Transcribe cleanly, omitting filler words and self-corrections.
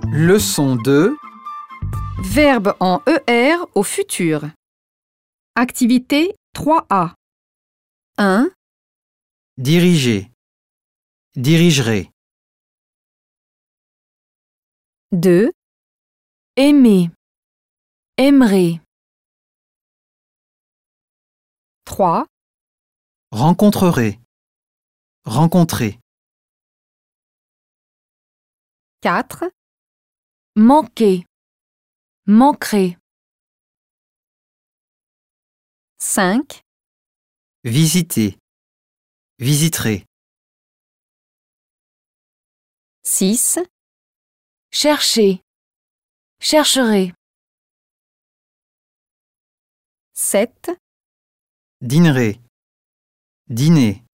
Leçon 2. Verbe en ER au futur. Activité 3A. 1, Diriger. Dirigerai. 2, Aimer, aimerait, 3, Rencontrerai. Rencontrer. 4, manquer, manquerait, 5, Visiter. Visiterai. 6, chercher, chercherait, 7, Dînerai. Dîner.